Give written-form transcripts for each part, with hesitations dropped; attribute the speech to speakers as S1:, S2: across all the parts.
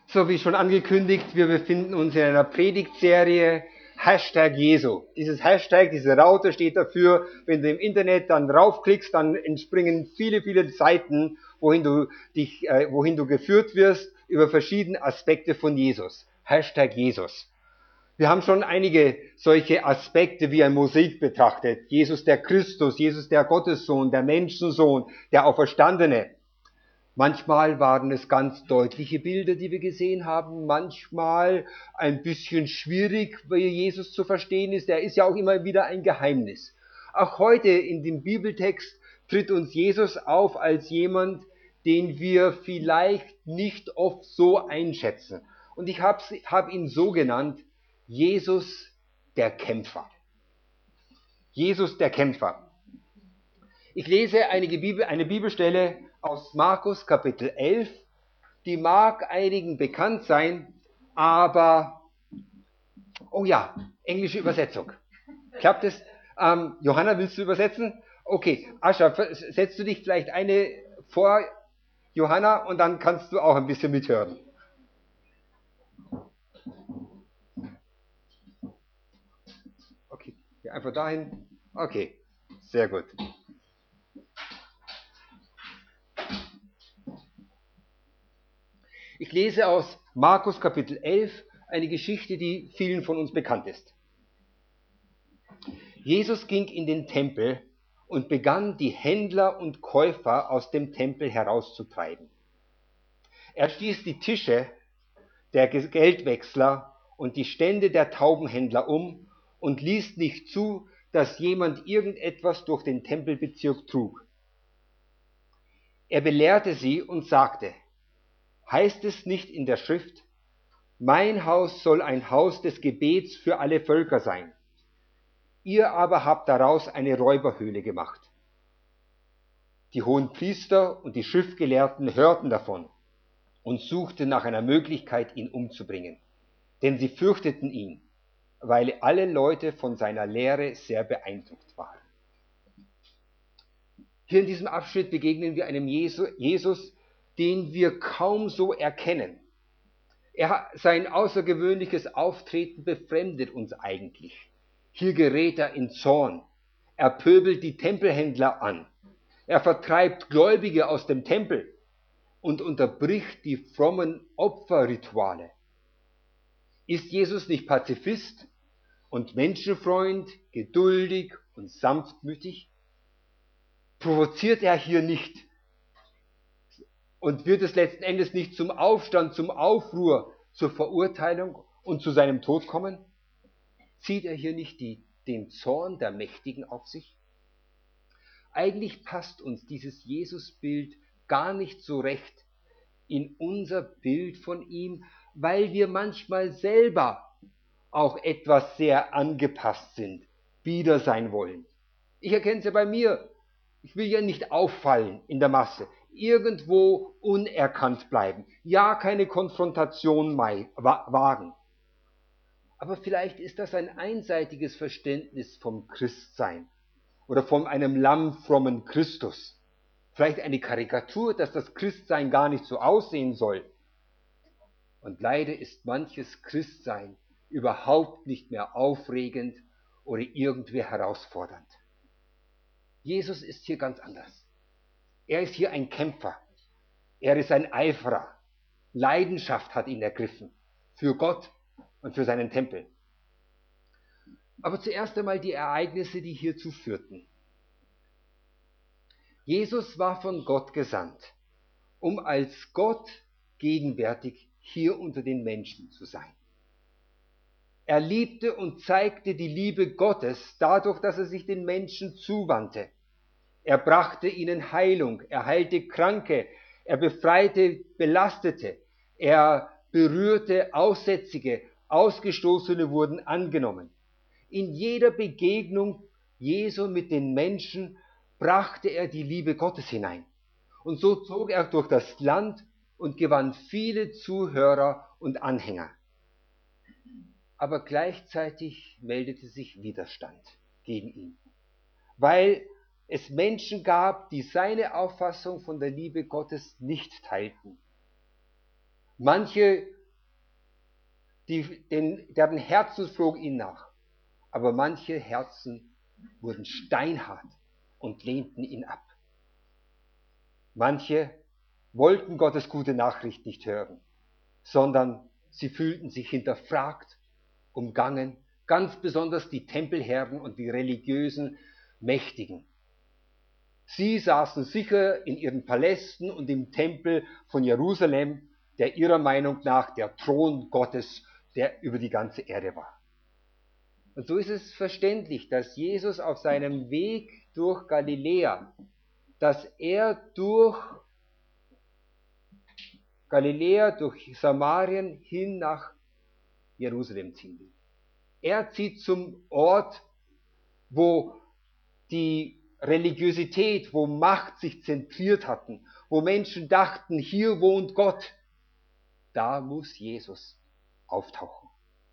S1: So wie schon angekündigt, wir befinden uns in einer Predigtserie Hashtag Jesu. Dieses Hashtag, diese Raute steht dafür, wenn du im Internet dann raufklickst, dann entspringen viele, viele Seiten, wohin du geführt wirst über verschiedene Aspekte von Jesus. Hashtag Jesus. Wir haben schon einige solche Aspekte wie ein Mosaik betrachtet. Jesus der Christus, Jesus der Gottessohn, der Menschensohn, der Auferstandene. Manchmal waren es ganz deutliche Bilder, die wir gesehen haben, manchmal ein bisschen schwierig, wie Jesus zu verstehen ist. Er ist ja auch immer wieder ein Geheimnis. Auch heute in dem Bibeltext tritt uns Jesus auf als jemand, den wir vielleicht nicht oft so einschätzen. Und ich hab ihn so genannt, Jesus der Kämpfer. Jesus der Kämpfer. Ich lese eine Bibelstelle aus Markus Kapitel 11, die mag einigen bekannt sein, aber, oh ja, englische Übersetzung. Klappt es? Johanna, willst du übersetzen? Okay, Ascha, setzt du dich vielleicht eine vor Johanna und dann kannst du auch ein bisschen mithören. Okay, einfach dahin. Okay, sehr gut. Ich lese aus Markus Kapitel 11 eine Geschichte, die vielen von uns bekannt ist. Jesus ging in den Tempel und begann, die Händler und Käufer aus dem Tempel herauszutreiben. Er stieß die Tische der Geldwechsler und die Stände der Taubenhändler um und ließ nicht zu, dass jemand irgendetwas durch den Tempelbezirk trug. Er belehrte sie und sagte: Heißt es nicht in der Schrift, mein Haus soll ein Haus des Gebets für alle Völker sein? Ihr aber habt daraus eine Räuberhöhle gemacht. Die Hohenpriester und die Schriftgelehrten hörten davon und suchten nach einer Möglichkeit, ihn umzubringen, denn sie fürchteten ihn, weil alle Leute von seiner Lehre sehr beeindruckt waren. Hier in diesem Abschnitt begegnen wir einem Jesus, den wir kaum so erkennen. Sein außergewöhnliches Auftreten befremdet uns eigentlich. Hier gerät er in Zorn. Er pöbelt die Tempelhändler an. Er vertreibt Gläubige aus dem Tempel und unterbricht die frommen Opferrituale. Ist Jesus nicht Pazifist und Menschenfreund, geduldig und sanftmütig? Provoziert er hier nicht? Und wird es letzten Endes nicht zum Aufstand, zum Aufruhr, zur Verurteilung und zu seinem Tod kommen? Zieht er hier nicht den Zorn der Mächtigen auf sich? Eigentlich passt uns dieses Jesusbild gar nicht so recht in unser Bild von ihm, weil wir manchmal selber auch etwas sehr angepasst sind, bieder sein wollen. Ich erkenne es ja bei mir. Ich will ja nicht auffallen in der Masse, irgendwo unerkannt bleiben, ja keine Konfrontation wagen. Aber vielleicht ist das ein einseitiges Verständnis vom Christsein oder von einem lammfrommen Christus. Vielleicht eine Karikatur, dass das Christsein gar nicht so aussehen soll. Und leider ist manches Christsein überhaupt nicht mehr aufregend oder irgendwie herausfordernd. Jesus ist hier ganz anders. Er ist hier ein Kämpfer. Er ist ein Eiferer. Leidenschaft hat ihn ergriffen. Für Gott und für seinen Tempel. Aber zuerst einmal die Ereignisse, die hierzu führten. Jesus war von Gott gesandt, um als Gott gegenwärtig hier unter den Menschen zu sein. Er liebte und zeigte die Liebe Gottes dadurch, dass er sich den Menschen zuwandte. Er brachte ihnen Heilung, er heilte Kranke, er befreite Belastete, er berührte Aussätzige, Ausgestoßene wurden angenommen. In jeder Begegnung Jesu mit den Menschen brachte er die Liebe Gottes hinein. Und so zog er durch das Land und gewann viele Zuhörer und Anhänger. Aber gleichzeitig meldete sich Widerstand gegen ihn, weil es Menschen gab, die seine Auffassung von der Liebe Gottes nicht teilten. Manche deren Herzen flog ihm nach. Aber manche Herzen wurden steinhart und lehnten ihn ab. Manche wollten Gottes gute Nachricht nicht hören, sondern sie fühlten sich hinterfragt, umgangen, ganz besonders die Tempelherren und die religiösen Mächtigen. Sie saßen sicher in ihren Palästen und im Tempel von Jerusalem, der ihrer Meinung nach der Thron Gottes, der über die ganze Erde war. Und so ist es verständlich, dass Jesus auf seinem Weg durch Galiläa, dass er durch Galiläa, durch Samarien hin nach Jerusalem ziehen will. Er zieht zum Ort, wo die Religiosität, wo Macht sich zentriert hatten, wo Menschen dachten, hier wohnt Gott. Da muss Jesus auftauchen.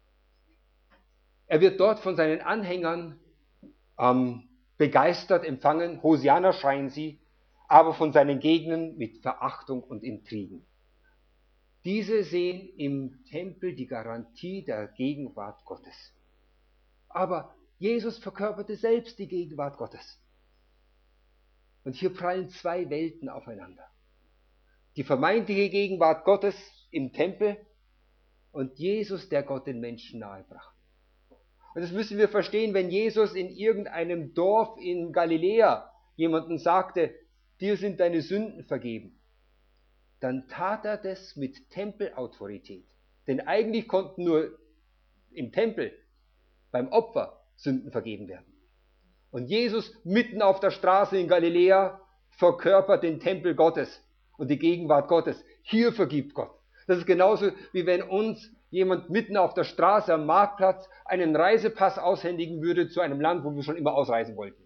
S1: Er wird dort von seinen Anhängern begeistert empfangen, Hosianna schreien sie, aber von seinen Gegnern mit Verachtung und Intrigen. Diese sehen im Tempel die Garantie der Gegenwart Gottes. Aber Jesus verkörperte selbst die Gegenwart Gottes. Und hier prallen zwei Welten aufeinander. Die vermeintliche Gegenwart Gottes im Tempel und Jesus, der Gott den Menschen nahebrachte. Und das müssen wir verstehen, wenn Jesus in irgendeinem Dorf in Galiläa jemandem sagte, dir sind deine Sünden vergeben, dann tat er das mit Tempelautorität. Denn eigentlich konnten nur im Tempel, beim Opfer, Sünden vergeben werden. Und Jesus mitten auf der Straße in Galiläa verkörpert den Tempel Gottes und die Gegenwart Gottes. Hier vergibt Gott. Das ist genauso, wie wenn uns jemand mitten auf der Straße am Marktplatz einen Reisepass aushändigen würde zu einem Land, wo wir schon immer ausreisen wollten.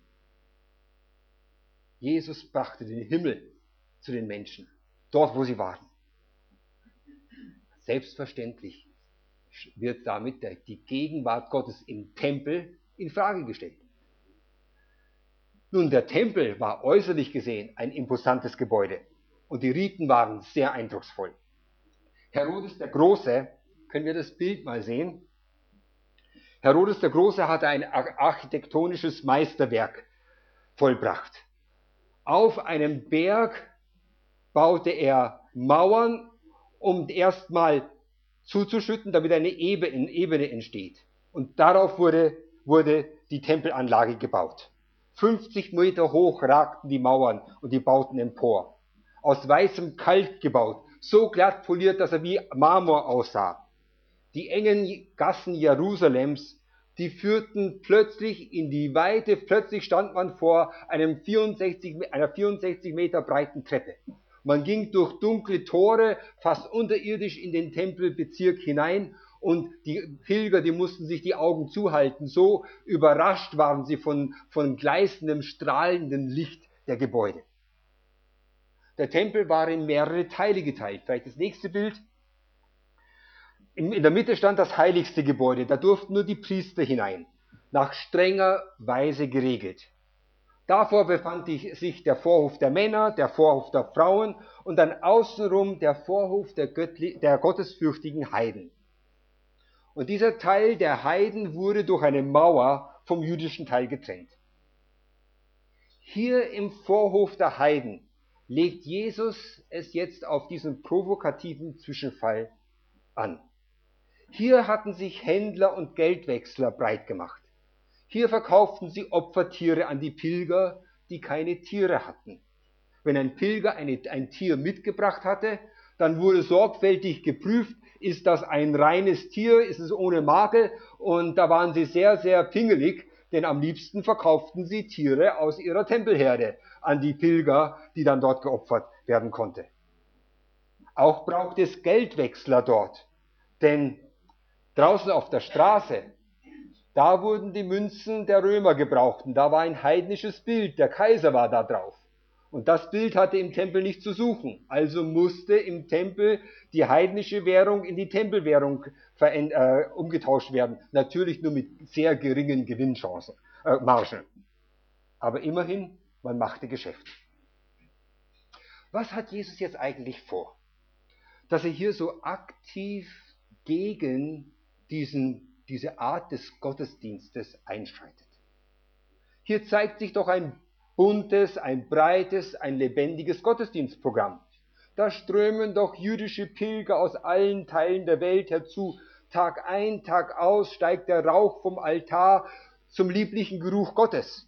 S1: Jesus brachte den Himmel zu den Menschen, dort wo sie waren. Selbstverständlich wird damit die Gegenwart Gottes im Tempel in Frage gestellt. Nun, der Tempel war äußerlich gesehen ein imposantes Gebäude und die Riten waren sehr eindrucksvoll. Herodes der Große, können wir das Bild mal sehen? Herodes der Große hatte ein architektonisches Meisterwerk vollbracht. Auf einem Berg baute er Mauern, um erstmal zuzuschütten, damit eine Ebene entsteht. Und darauf wurde die Tempelanlage gebaut. 50 Meter hoch ragten die Mauern und die Bauten empor. Aus weißem Kalk gebaut, so glatt poliert, dass er wie Marmor aussah. Die engen Gassen Jerusalems, die führten plötzlich in die Weite, plötzlich stand man vor einer 64 Meter breiten Treppe. Man ging durch dunkle Tore fast unterirdisch in den Tempelbezirk hinein und die Pilger, die mussten sich die Augen zuhalten. So überrascht waren sie von gleißendem, strahlendem Licht der Gebäude. Der Tempel war in mehrere Teile geteilt. Vielleicht das nächste Bild. In der Mitte stand das heiligste Gebäude. Da durften nur die Priester hinein. Nach strenger Weise geregelt. Davor befand sich der Vorhof der Männer, der Vorhof der Frauen und dann außenrum der Vorhof der gottesfürchtigen Heiden. Und dieser Teil der Heiden wurde durch eine Mauer vom jüdischen Teil getrennt. Hier im Vorhof der Heiden legt Jesus es jetzt auf diesen provokativen Zwischenfall an. Hier hatten sich Händler und Geldwechsler breit gemacht. Hier verkauften sie Opfertiere an die Pilger, die keine Tiere hatten. Wenn ein Pilger ein Tier mitgebracht hatte, dann wurde sorgfältig geprüft, ist das ein reines Tier, ist es ohne Makel, und da waren sie sehr, sehr pingelig, denn am liebsten verkauften sie Tiere aus ihrer Tempelherde an die Pilger, die dann dort geopfert werden konnte. Auch braucht es Geldwechsler dort, denn draußen auf der Straße, da wurden die Münzen der Römer gebraucht und da war ein heidnisches Bild, der Kaiser war da drauf. Und das Bild hatte im Tempel nicht zu suchen, also musste im Tempel die heidnische Währung in die Tempelwährung umgetauscht werden. Natürlich nur mit sehr geringen Gewinnchancen, Margen. Aber immerhin, man machte Geschäft. Was hat Jesus jetzt eigentlich vor? Dass er hier so aktiv gegen diese Art des Gottesdienstes einschreitet. Hier zeigt sich doch ein buntes, ein breites, ein lebendiges Gottesdienstprogramm. Da strömen doch jüdische Pilger aus allen Teilen der Welt herzu. Tag ein, Tag aus steigt der Rauch vom Altar zum lieblichen Geruch Gottes.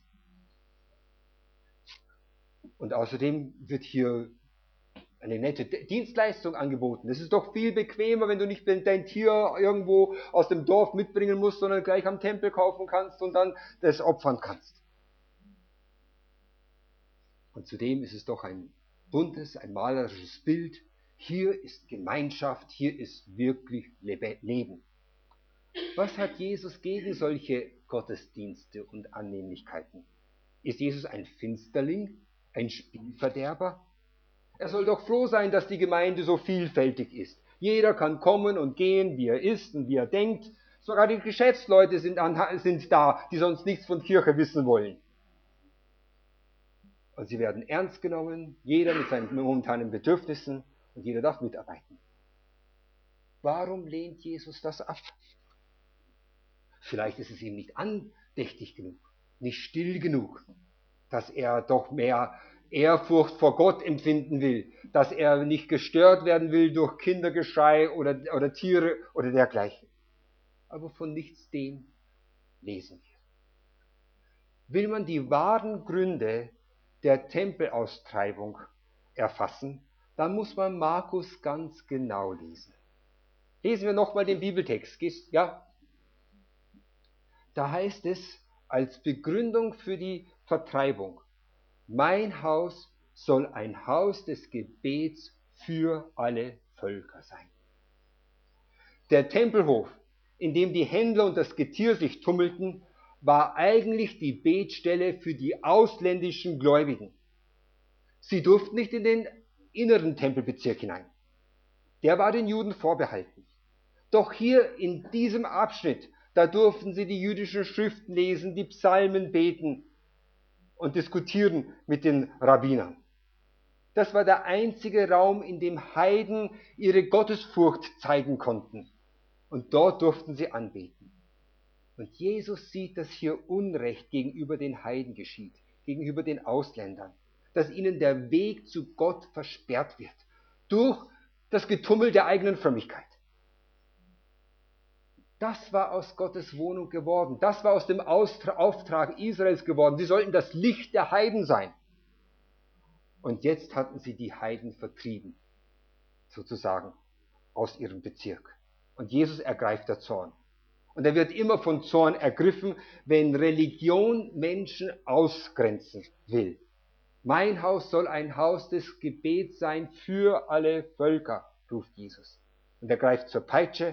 S1: Und außerdem wird hier eine nette Dienstleistung angeboten. Es ist doch viel bequemer, wenn du nicht dein Tier irgendwo aus dem Dorf mitbringen musst, sondern gleich am Tempel kaufen kannst und dann das opfern kannst. Und zudem ist es doch ein buntes, ein malerisches Bild. Hier ist Gemeinschaft, hier ist wirklich Leben. Was hat Jesus gegen solche Gottesdienste und Annehmlichkeiten? Ist Jesus ein Finsterling, ein Spielverderber? Er soll doch froh sein, dass die Gemeinde so vielfältig ist. Jeder kann kommen und gehen, wie er ist und wie er denkt. Sogar die Geschäftsleute sind da, die sonst nichts von Kirche wissen wollen. Und sie werden ernst genommen, jeder mit seinen momentanen Bedürfnissen, und jeder darf mitarbeiten. Warum lehnt Jesus das ab? Vielleicht ist es ihm nicht andächtig genug, nicht still genug, dass er doch mehr Ehrfurcht vor Gott empfinden will, dass er nicht gestört werden will durch Kindergeschrei oder Tiere oder dergleichen. Aber von nichts dem lesen wir. Will man die wahren Gründe der Tempelaustreibung erfassen, dann muss man Markus ganz genau lesen. Lesen wir nochmal den Bibeltext, ja? Da heißt es als Begründung für die Vertreibung: Mein Haus soll ein Haus des Gebets für alle Völker sein. Der Tempelhof, in dem die Händler und das Getier sich tummelten, war eigentlich die Betstelle für die ausländischen Gläubigen. Sie durften nicht in den inneren Tempelbezirk hinein. Der war den Juden vorbehalten. Doch hier in diesem Abschnitt, da durften sie die jüdischen Schriften lesen, die Psalmen beten und diskutieren mit den Rabbinern. Das war der einzige Raum, in dem Heiden ihre Gottesfurcht zeigen konnten. Und dort durften sie anbeten. Und Jesus sieht, dass hier Unrecht gegenüber den Heiden geschieht, gegenüber den Ausländern, dass ihnen der Weg zu Gott versperrt wird durch das Getummel der eigenen Frömmigkeit. Das war aus Gottes Wohnung geworden. Das war aus dem Auftrag Israels geworden. Sie sollten das Licht der Heiden sein. Und jetzt hatten sie die Heiden vertrieben, sozusagen, aus ihrem Bezirk. Und Jesus ergreift der Zorn. Und er wird immer von Zorn ergriffen, wenn Religion Menschen ausgrenzen will. Mein Haus soll ein Haus des Gebets sein für alle Völker, ruft Jesus. Und er greift zur Peitsche.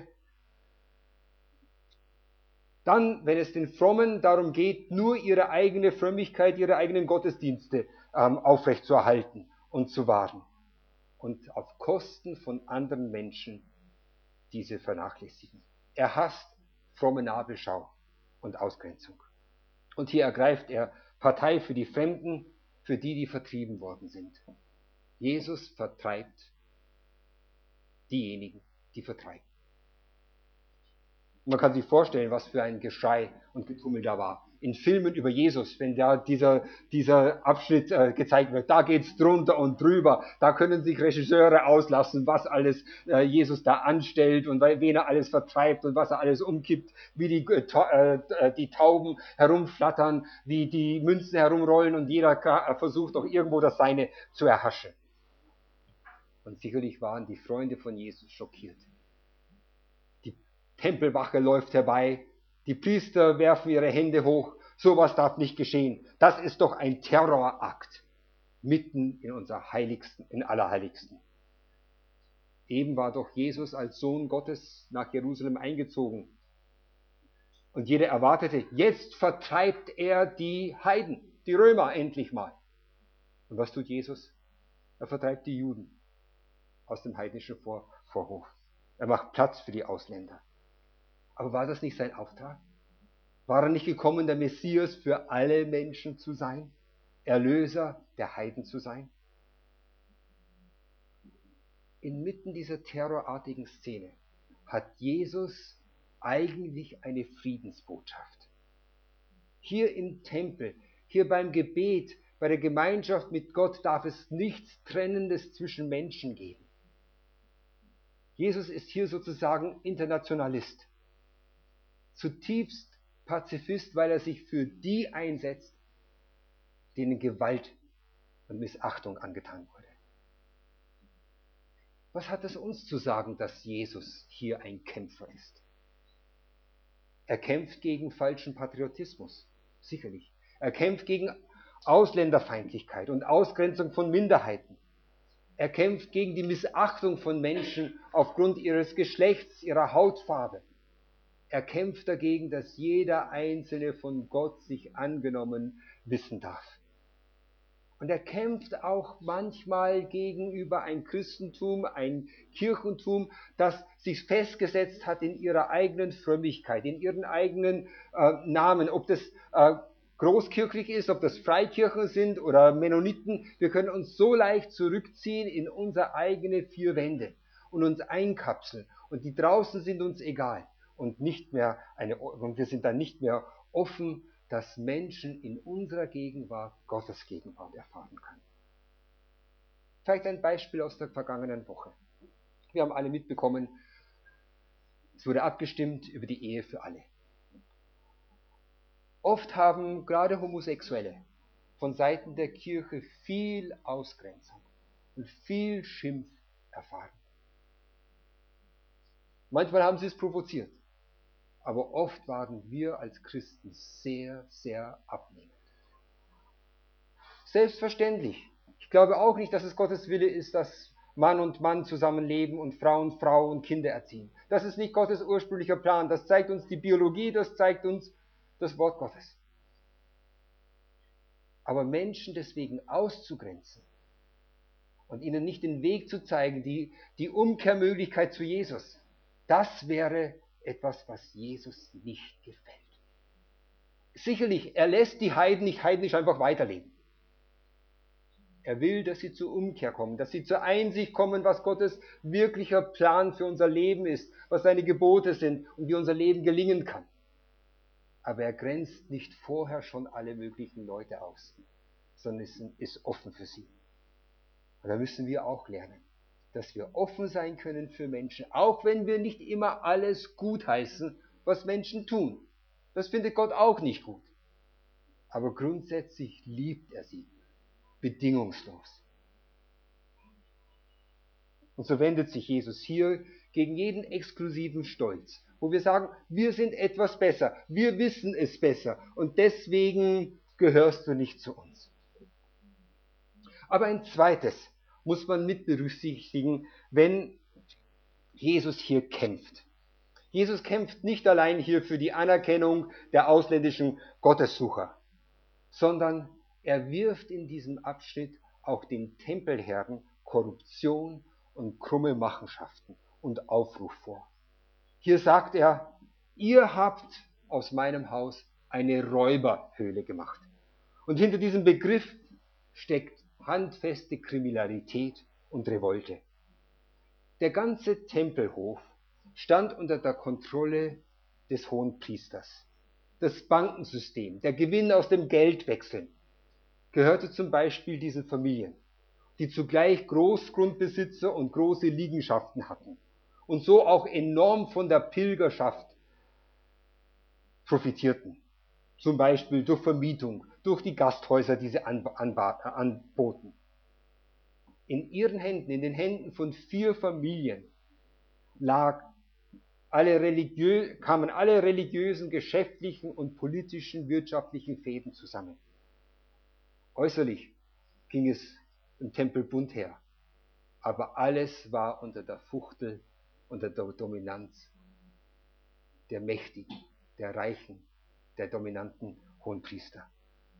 S1: Dann, wenn es den Frommen darum geht, nur ihre eigene Frömmigkeit, ihre eigenen Gottesdienste aufrechtzuerhalten und zu wahren. Und auf Kosten von anderen Menschen diese vernachlässigen. Er hasst fromme Nabelschau und Ausgrenzung. Und hier ergreift er Partei für die Fremden, für die vertrieben worden sind. Jesus vertreibt diejenigen, die vertreiben. Man kann sich vorstellen, was für ein Geschrei und Getummel da war. In Filmen über Jesus, wenn da dieser Abschnitt gezeigt wird, da geht's drunter und drüber, da können sich Regisseure auslassen, was alles Jesus da anstellt und wen er alles vertreibt und was er alles umkippt, wie die Tauben herumflattern, wie die Münzen herumrollen und jeder versucht auch irgendwo das Seine zu erhaschen. Und sicherlich waren die Freunde von Jesus schockiert. Tempelwache läuft herbei, die Priester werfen ihre Hände hoch, sowas darf nicht geschehen. Das ist doch ein Terrorakt, mitten in unser Heiligsten, in Allerheiligsten. Eben war doch Jesus als Sohn Gottes nach Jerusalem eingezogen. Und jeder erwartete, jetzt vertreibt er die Heiden, die Römer endlich mal. Und was tut Jesus? Er vertreibt die Juden aus dem heidnischen Vorhof. Er macht Platz für die Ausländer. Aber war das nicht sein Auftrag? War er nicht gekommen, der Messias für alle Menschen zu sein? Erlöser der Heiden zu sein? Inmitten dieser terrorartigen Szene hat Jesus eigentlich eine Friedensbotschaft. Hier im Tempel, hier beim Gebet, bei der Gemeinschaft mit Gott darf es nichts Trennendes zwischen Menschen geben. Jesus ist hier sozusagen Internationalist, zutiefst Pazifist, weil er sich für die einsetzt, denen Gewalt und Missachtung angetan wurde. Was hat es uns zu sagen, dass Jesus hier ein Kämpfer ist? Er kämpft gegen falschen Patriotismus, sicherlich. Er kämpft gegen Ausländerfeindlichkeit und Ausgrenzung von Minderheiten. Er kämpft gegen die Missachtung von Menschen aufgrund ihres Geschlechts, ihrer Hautfarbe. Er kämpft dagegen, dass jeder Einzelne von Gott sich angenommen wissen darf. Und er kämpft auch manchmal gegenüber ein Christentum, ein Kirchentum, das sich festgesetzt hat in ihrer eigenen Frömmigkeit, in ihren eigenen Namen. Ob das großkirchlich ist, ob das Freikirchen sind oder Mennoniten, wir können uns so leicht zurückziehen in unsere eigene vier Wände und uns einkapseln. Und die draußen sind uns egal und wir sind dann nicht mehr offen, dass Menschen in unserer Gegenwart Gottes Gegenwart erfahren können. Vielleicht ein Beispiel aus der vergangenen Woche. Wir haben alle mitbekommen, es wurde abgestimmt über die Ehe für alle. Oft haben gerade Homosexuelle von Seiten der Kirche viel Ausgrenzung und viel Schimpf erfahren. Manchmal haben sie es provoziert. Aber oft waren wir als Christen sehr, sehr ablehnend. Selbstverständlich. Ich glaube auch nicht, dass es Gottes Wille ist, dass Mann und Mann zusammenleben und Frau und Kinder erziehen. Das ist nicht Gottes ursprünglicher Plan. Das zeigt uns die Biologie, das zeigt uns das Wort Gottes. Aber Menschen deswegen auszugrenzen und ihnen nicht den Weg zu zeigen, die Umkehrmöglichkeit zu Jesus, das wäre etwas, was Jesus nicht gefällt. Sicherlich, er lässt die Heiden nicht heidnisch einfach weiterleben. Er will, dass sie zur Umkehr kommen, dass sie zur Einsicht kommen, was Gottes wirklicher Plan für unser Leben ist, was seine Gebote sind und wie unser Leben gelingen kann. Aber er grenzt nicht vorher schon alle möglichen Leute aus, sondern ist offen für sie. Und da müssen wir auch lernen, dass wir offen sein können für Menschen, auch wenn wir nicht immer alles gutheißen, was Menschen tun. Das findet Gott auch nicht gut. Aber grundsätzlich liebt er sie, bedingungslos. Und so wendet sich Jesus hier gegen jeden exklusiven Stolz, wo wir sagen, wir sind etwas besser, wir wissen es besser und deswegen gehörst du nicht zu uns. Aber ein zweites muss man mit berücksichtigen, wenn Jesus hier kämpft. Jesus kämpft nicht allein hier für die Anerkennung der ausländischen Gottessucher, sondern er wirft in diesem Abschnitt auch den Tempelherren Korruption und krumme Machenschaften und Aufruf vor. Hier sagt er, ihr habt aus meinem Haus eine Räuberhöhle gemacht. Und hinter diesem Begriff steckt handfeste Kriminalität und Revolte. Der ganze Tempelhof stand unter der Kontrolle des Hohenpriesters. Das Bankensystem, der Gewinn aus dem Geldwechseln, gehörte zum Beispiel diesen Familien, die zugleich Großgrundbesitzer und große Liegenschaften hatten und so auch enorm von der Pilgerschaft profitierten. Zum Beispiel durch Vermietung, durch die Gasthäuser, die sie anboten. In ihren Händen, in den Händen von 4 Familien, kamen alle religiösen, geschäftlichen und politischen, wirtschaftlichen Fäden zusammen. Äußerlich ging es im Tempel bunt her, aber alles war unter der Fuchtel, unter der Dominanz der Mächtigen, der Reichen, der dominanten Hohenpriester.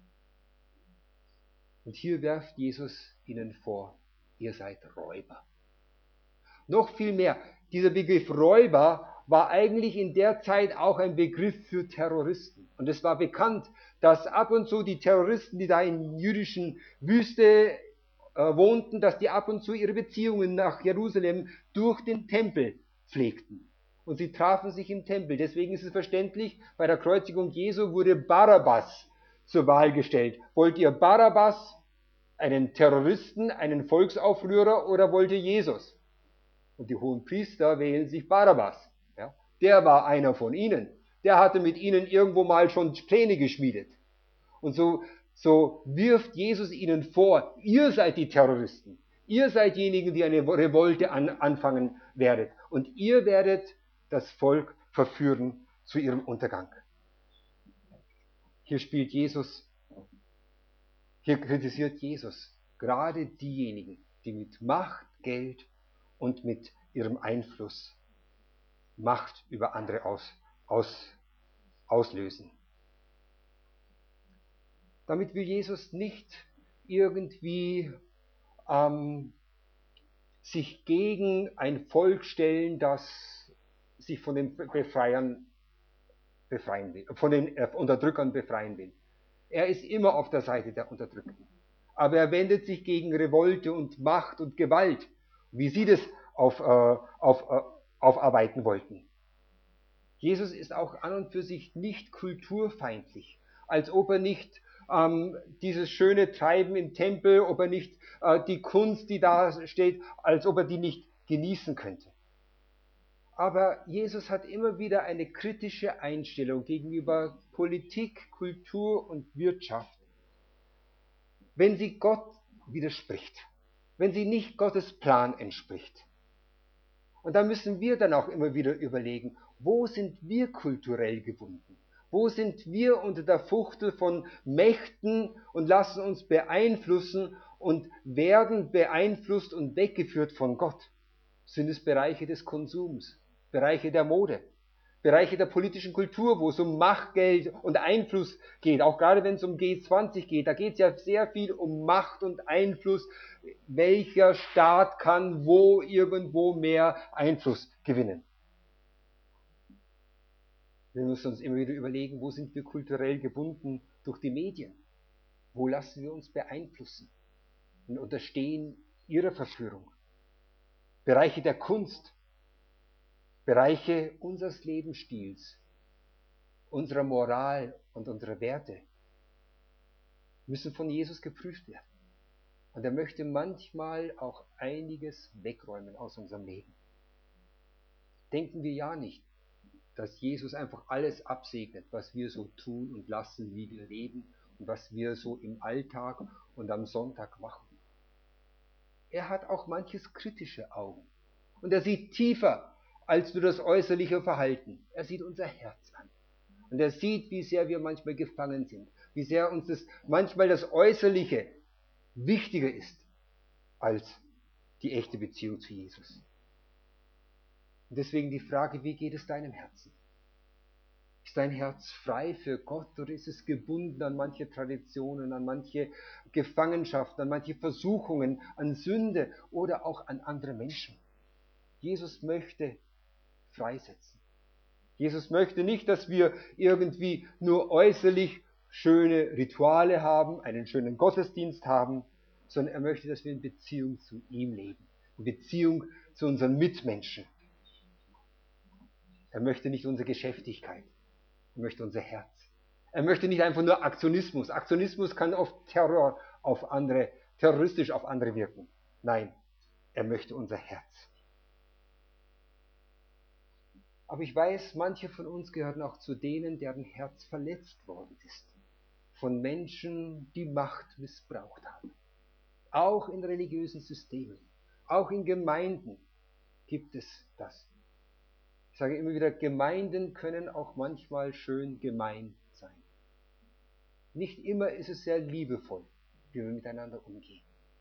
S1: Und hier werft Jesus ihnen vor, ihr seid Räuber. Noch viel mehr, dieser Begriff Räuber war eigentlich in der Zeit auch ein Begriff für Terroristen. Und es war bekannt, dass ab und zu die Terroristen, die da in jüdischen Wüste wohnten, dass die ab und zu ihre Beziehungen nach Jerusalem durch den Tempel pflegten. Und sie trafen sich im Tempel. Deswegen ist es verständlich, bei der Kreuzigung Jesu wurde Barabbas zur Wahl gestellt. Wollt ihr Barabbas, einen Terroristen, einen Volksaufrührer, oder wollt ihr Jesus? Und die hohen Priester wählen sich Barabbas. Ja? Der war einer von ihnen. Der hatte mit ihnen irgendwo mal schon Pläne geschmiedet. Und so wirft Jesus ihnen vor, ihr seid die Terroristen. Ihr seid diejenigen, die eine Revolte anfangen werdet. Und ihr werdet das Volk verführen zu ihrem Untergang. Hier kritisiert Jesus gerade diejenigen, die mit Macht, Geld und mit ihrem Einfluss Macht über andere auslösen. Damit will Jesus nicht irgendwie sich gegen ein Volk stellen, das sich von den Befreiern befreien will, von den Unterdrückern befreien will. Er ist immer auf der Seite der Unterdrückten. Aber er wendet sich gegen Revolte und Macht und Gewalt, wie sie das aufarbeiten wollten. Jesus ist auch an und für sich nicht kulturfeindlich, als ob er nicht dieses schöne Treiben im Tempel, ob er nicht die Kunst, die da steht, als ob er die nicht genießen könnte. Aber Jesus hat immer wieder eine kritische Einstellung gegenüber Politik, Kultur und Wirtschaft, wenn sie Gott widerspricht, wenn sie nicht Gottes Plan entspricht. Und da müssen wir dann auch immer wieder überlegen, wo sind wir kulturell gebunden? Wo sind wir unter der Fuchtel von Mächten und lassen uns beeinflussen und werden beeinflusst und weggeführt von Gott? Sind es Bereiche des Konsums, Bereiche der Mode, Bereiche der politischen Kultur, wo es um Macht, Geld und Einfluss geht, auch gerade wenn es um G20 geht, da geht es ja sehr viel um Macht und Einfluss. Welcher Staat kann wo irgendwo mehr Einfluss gewinnen? Wir müssen uns immer wieder überlegen, wo sind wir kulturell gebunden durch die Medien? Wo lassen wir uns beeinflussen und unterstehen ihrer Verführung? Bereiche der Kunst, Bereiche unseres Lebensstils, unserer Moral und unserer Werte müssen von Jesus geprüft werden. Und er möchte manchmal auch einiges wegräumen aus unserem Leben. Denken wir ja nicht, dass Jesus einfach alles absegnet, was wir so tun und lassen, wie wir leben und was wir so im Alltag und am Sonntag machen. Er hat auch manches kritische Augen. Und er sieht tiefer als nur das äußerliche Verhalten. Er sieht unser Herz an. Und er sieht, wie sehr wir manchmal gefangen sind. Wie sehr uns manchmal das Äußerliche wichtiger ist als die echte Beziehung zu Jesus. Und deswegen die Frage, wie geht es deinem Herzen? Ist dein Herz frei für Gott oder ist es gebunden an manche Traditionen, an manche Gefangenschaften, an manche Versuchungen, an Sünde oder auch an andere Menschen? Jesus möchte freisetzen. Jesus möchte nicht, dass wir irgendwie nur äußerlich schöne Rituale haben, einen schönen Gottesdienst haben, sondern er möchte, dass wir in Beziehung zu ihm leben, in Beziehung zu unseren Mitmenschen. Er möchte nicht unsere Geschäftigkeit, er möchte unser Herz. Er möchte nicht einfach nur Aktionismus. Aktionismus kann oft terroristisch auf andere wirken. Nein, er möchte unser Herz. Aber ich weiß, manche von uns gehören auch zu denen, deren Herz verletzt worden ist. Von Menschen, die Macht missbraucht haben. Auch in religiösen Systemen, auch in Gemeinden gibt es das. Ich sage immer wieder, Gemeinden können auch manchmal schön gemein sein. Nicht immer ist es sehr liebevoll, wie wir miteinander umgehen.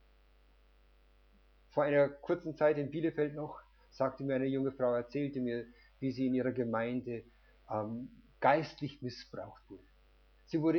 S1: Vor einer kurzen Zeit in Bielefeld noch, sagte mir eine junge Frau, erzählte mir, wie sie in ihrer Gemeinde geistlich missbraucht wurde. Sie wurde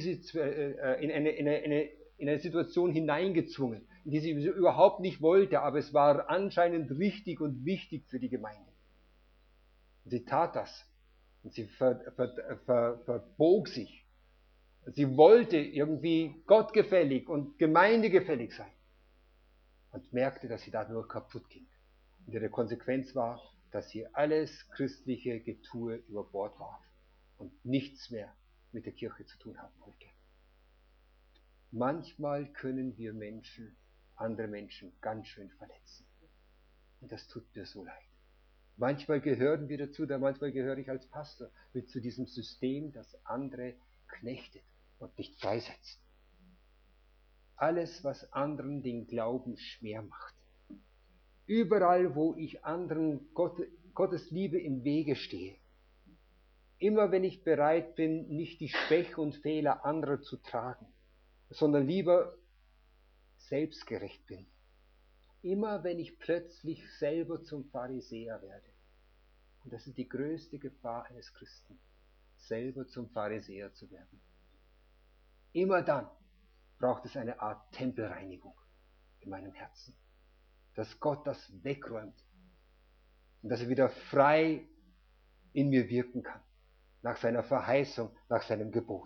S1: in eine Situation hineingezwungen, in die sie überhaupt nicht wollte, aber es war anscheinend richtig und wichtig für die Gemeinde. Und sie tat das und sie verbog sich. Sie wollte irgendwie gottgefällig und gemeindegefällig sein und merkte, dass sie da nur kaputt ging. Und ihre Konsequenz war, dass sie alles christliche Getue über Bord warf und nichts mehr mit der Kirche zu tun haben wollte. Manchmal können wir Menschen, andere Menschen ganz schön verletzen. Und das tut mir so leid. Manchmal gehören wir dazu, manchmal gehöre ich als Pastor mit zu diesem System, das andere knechtet und nicht freisetzt. Alles, was anderen den Glauben schwer macht. Überall, wo ich anderen Gottes Liebe im Wege stehe. Immer wenn ich bereit bin, nicht die Schwäche und Fehler anderer zu tragen, sondern lieber selbstgerecht bin. Immer wenn ich plötzlich selber zum Pharisäer werde. Und das ist die größte Gefahr eines Christen, selber zum Pharisäer zu werden. Immer dann braucht es eine Art Tempelreinigung in meinem Herzen, dass Gott das wegräumt und dass er wieder frei in mir wirken kann, nach seiner Verheißung, nach seinem Gebot.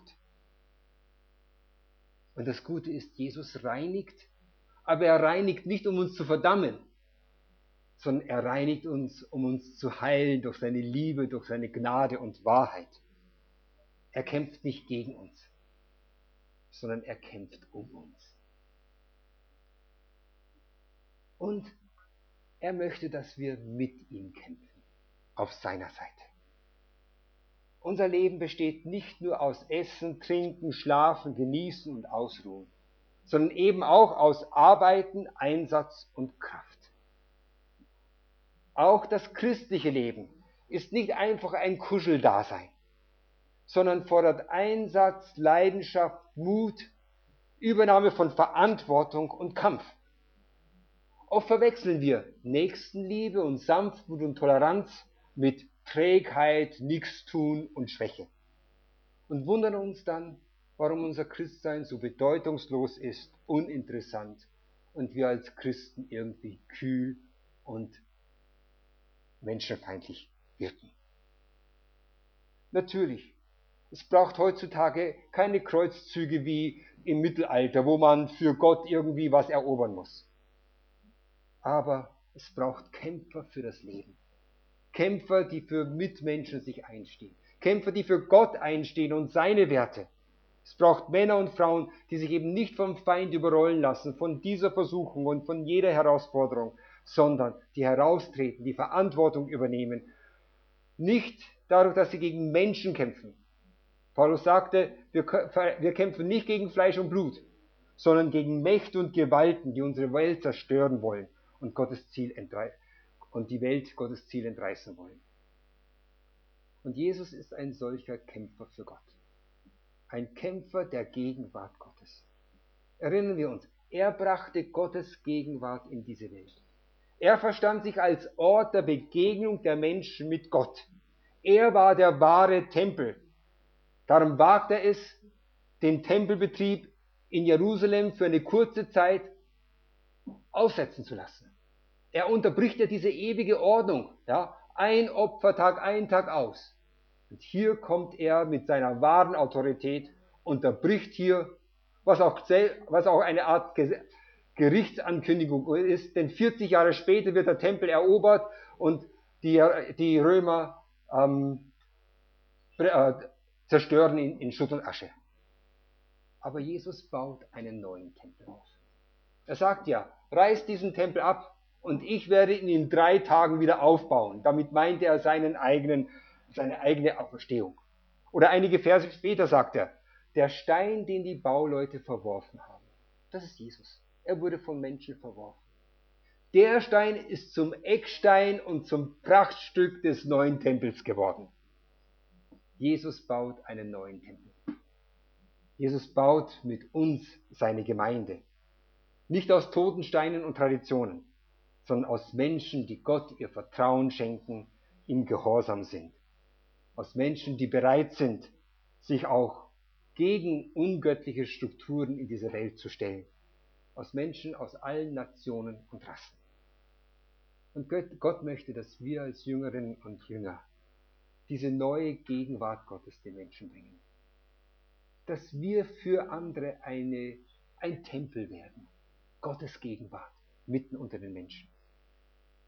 S1: Und das Gute ist, Jesus reinigt, aber er reinigt nicht, um uns zu verdammen, sondern er reinigt uns, um uns zu heilen durch seine Liebe, durch seine Gnade und Wahrheit. Er kämpft nicht gegen uns, sondern er kämpft um uns. Und er möchte, dass wir mit ihm kämpfen, auf seiner Seite. Unser Leben besteht nicht nur aus Essen, Trinken, Schlafen, Genießen und Ausruhen, sondern eben auch aus Arbeiten, Einsatz und Kraft. Auch das christliche Leben ist nicht einfach ein Kuscheldasein, sondern fordert Einsatz, Leidenschaft, Mut, Übernahme von Verantwortung und Kampf. Oft verwechseln wir Nächstenliebe und Sanftmut und Toleranz mit Trägheit, Nichtstun und Schwäche und wundern uns dann, warum unser Christsein so bedeutungslos ist, uninteressant und wir als Christen irgendwie kühl und menschenfeindlich wirken. Natürlich, es braucht heutzutage keine Kreuzzüge wie im Mittelalter, wo man für Gott irgendwie was erobern muss. Aber es braucht Kämpfer für das Leben. Kämpfer, die für Mitmenschen sich einstehen. Kämpfer, die für Gott einstehen und seine Werte. Es braucht Männer und Frauen, die sich eben nicht vom Feind überrollen lassen, von dieser Versuchung und von jeder Herausforderung, sondern die heraustreten, die Verantwortung übernehmen. Nicht dadurch, dass sie gegen Menschen kämpfen. Paulus sagte, wir kämpfen nicht gegen Fleisch und Blut, sondern gegen Mächte und Gewalten, die unsere Welt zerstören wollen und die Welt Gottes Ziel entreißen wollen. Und Jesus ist ein solcher Kämpfer für Gott. Ein Kämpfer der Gegenwart Gottes. Erinnern wir uns, er brachte Gottes Gegenwart in diese Welt. Er verstand sich als Ort der Begegnung der Menschen mit Gott. Er war der wahre Tempel. Darum wagt er es, den Tempelbetrieb in Jerusalem für eine kurze Zeit aussetzen zu lassen. Er unterbricht ja diese ewige Ordnung, ja, ein Opfertag, ein Tag aus. Und hier kommt er mit seiner wahren Autorität, unterbricht hier, was auch eine Art Gerichtsankündigung ist, denn 40 Jahre später wird der Tempel erobert und die Römer zerstören ihn in Schutt und Asche. Aber Jesus baut einen neuen Tempel auf. Er sagt ja, reißt diesen Tempel ab und ich werde ihn in 3 Tagen wieder aufbauen. Damit meinte er seine eigene Auferstehung. Oder einige Verse später sagt er, der Stein, den die Bauleute verworfen haben, das ist Jesus. Er wurde von Menschen verworfen. Der Stein ist zum Eckstein und zum Prachtstück des neuen Tempels geworden. Jesus baut einen neuen Tempel. Jesus baut mit uns seine Gemeinde. Nicht aus toten Steinen und Traditionen, sondern aus Menschen, die Gott ihr Vertrauen schenken, ihm gehorsam sind. Aus Menschen, die bereit sind, sich auch gegen ungöttliche Strukturen in dieser Welt zu stellen. Aus Menschen aus allen Nationen und Rassen. Und Gott möchte, dass wir als Jüngerinnen und Jünger diese neue Gegenwart Gottes den Menschen bringen. Dass wir für andere ein Tempel werden. Gottes Gegenwart mitten unter den Menschen.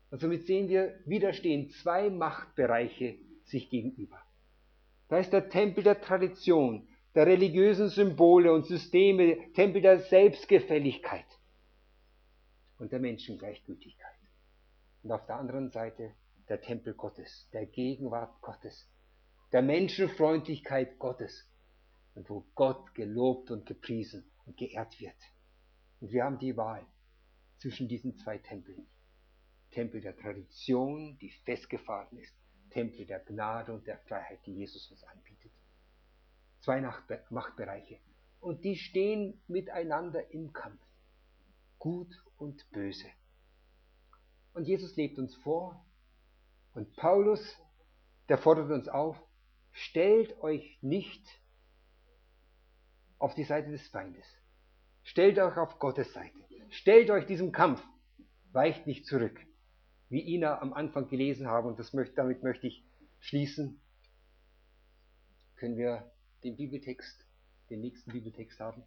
S1: Und somit sehen wir, wieder stehen zwei Machtbereiche sich gegenüber. Da ist der Tempel der Tradition, der religiösen Symbole und Systeme, Tempel der Selbstgefälligkeit und der Menschengleichgültigkeit. Und auf der anderen Seite der Tempel Gottes, der Gegenwart Gottes, der Menschenfreundlichkeit Gottes und wo Gott gelobt und gepriesen und geehrt wird. Und wir haben die Wahl zwischen diesen zwei Tempeln. Tempel der Tradition, die festgefahren ist, Tempel der Gnade und der Freiheit, die Jesus uns anbietet. Zwei Machtbereiche. Und die stehen miteinander im Kampf. Gut und böse. Und Jesus lebt uns vor. Und Paulus, der fordert uns auf, stellt euch nicht auf die Seite des Feindes. Stellt euch auf Gottes Seite. Stellt euch diesem Kampf. Weicht nicht zurück. Wie Ina am Anfang gelesen haben, und damit möchte ich schließen, können wir den nächsten Bibeltext haben.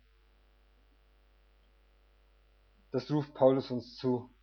S1: Das ruft Paulus uns zu.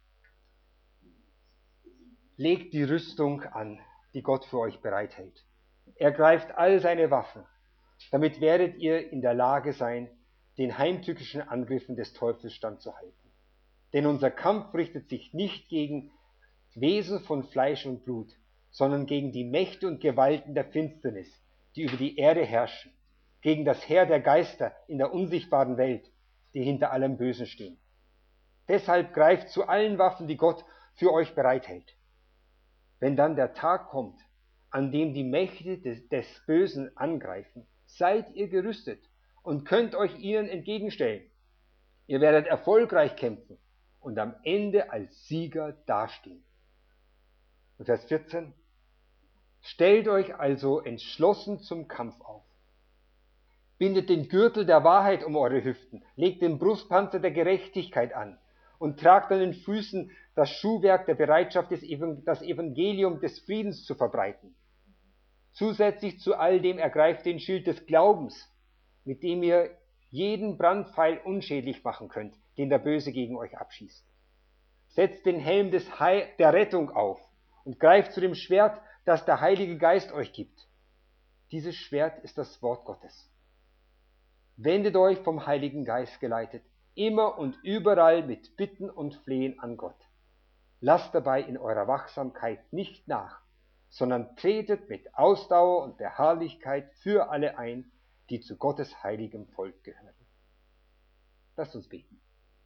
S1: Legt die Rüstung an, die Gott für euch bereithält. Ergreift all seine Waffen. Damit werdet ihr in der Lage sein, den heimtückischen Angriffen des Teufels standzuhalten. Denn unser Kampf richtet sich nicht gegen Wesen von Fleisch und Blut, sondern gegen die Mächte und Gewalten der Finsternis, die über die Erde herrschen, gegen das Heer der Geister in der unsichtbaren Welt, die hinter allem Bösen stehen. Deshalb greift zu allen Waffen, die Gott für euch bereithält. Wenn dann der Tag kommt, an dem die Mächte des Bösen angreifen, seid ihr gerüstet und könnt euch ihnen entgegenstellen. Ihr werdet erfolgreich kämpfen und am Ende als Sieger dastehen. Und Vers 14. Stellt euch also entschlossen zum Kampf auf. Bindet den Gürtel der Wahrheit um eure Hüften, legt den Brustpanzer der Gerechtigkeit an und tragt an den Füßen das Schuhwerk der Bereitschaft, das Evangelium des Friedens zu verbreiten. Zusätzlich zu all dem ergreift den Schild des Glaubens, mit dem ihr jeden Brandpfeil unschädlich machen könnt, den der Böse gegen euch abschießt. Setzt den Helm der Rettung auf und greift zu dem Schwert, das der Heilige Geist euch gibt. Dieses Schwert ist das Wort Gottes. Wendet euch vom Heiligen Geist geleitet, immer und überall mit Bitten und Flehen an Gott. Lasst dabei in eurer Wachsamkeit nicht nach, sondern tretet mit Ausdauer und Beharrlichkeit für alle ein, die zu Gottes heiligem Volk gehören. Lasst uns beten.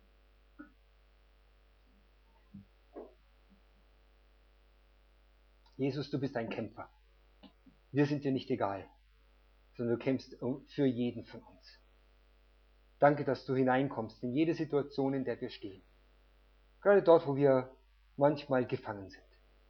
S1: Jesus, du bist ein Kämpfer. Wir sind dir nicht egal, sondern du kämpfst für jeden von uns. Danke, dass du hineinkommst in jede Situation, in der wir stehen. Gerade dort, wo wir manchmal gefangen sind.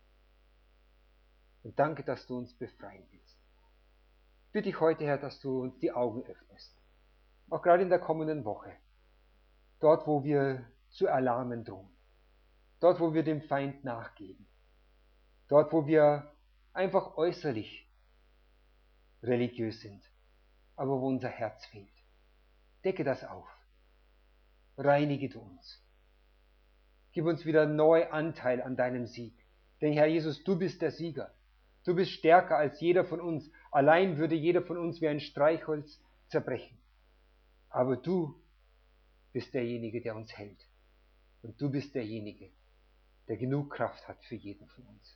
S1: Und danke, dass du uns befreien willst. Ich bitte dich heute, Herr, dass du uns die Augen öffnest. Auch gerade in der kommenden Woche. Dort, wo wir zu erlahmen drohen. Dort, wo wir dem Feind nachgeben. Dort, wo wir einfach äußerlich religiös sind, aber wo unser Herz fehlt. Decke das auf. Reinige du uns. Gib uns wieder neu Anteil an deinem Sieg. Denn Herr Jesus, du bist der Sieger. Du bist stärker als jeder von uns. Allein würde jeder von uns wie ein Streichholz zerbrechen. Aber du bist derjenige, der uns hält. Und du bist derjenige, der genug Kraft hat für jeden von uns.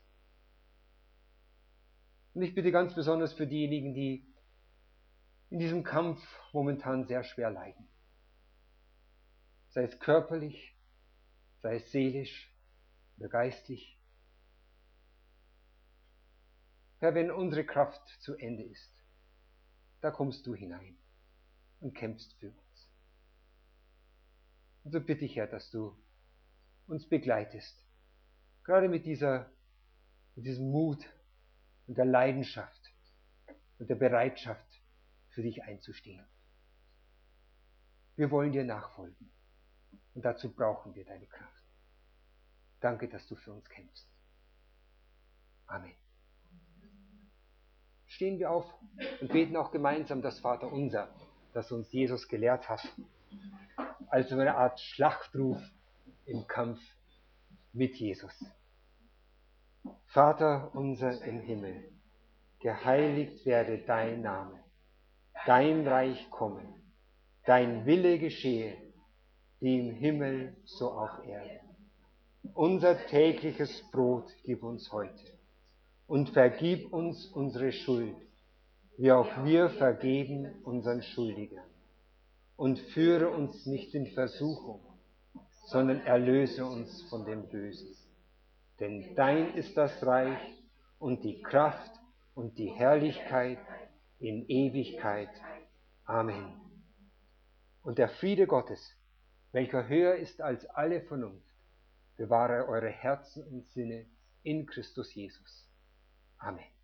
S1: Und ich bitte ganz besonders für diejenigen, die in diesem Kampf momentan sehr schwer leiden. Sei es körperlich, sei es seelisch oder geistlich. Herr, wenn unsere Kraft zu Ende ist, da kommst du hinein und kämpfst für uns. Und so bitte ich, Herr, dass du uns begleitest, gerade mit diesem Mut und der Leidenschaft und der Bereitschaft, für dich einzustehen. Wir wollen dir nachfolgen und dazu brauchen wir deine Kraft. Danke, dass du für uns kämpfst. Amen. Stehen wir auf und beten auch gemeinsam das Vaterunser, das uns Jesus gelehrt hat, als eine Art Schlachtruf im Kampf mit Jesus. Vater unser im Himmel, geheiligt werde dein Name, dein Reich komme, dein Wille geschehe, wie im Himmel so auf Erden. Unser tägliches Brot gib uns heute und vergib uns unsere Schuld, wie auch wir vergeben unseren Schuldigern. Und führe uns nicht in Versuchung, sondern erlöse uns von dem Bösen. Denn dein ist das Reich und die Kraft und die Herrlichkeit in Ewigkeit. Amen. Und der Friede Gottes, welcher höher ist als alle Vernunft, bewahre eure Herzen und Sinne in Christus Jesus. Amen.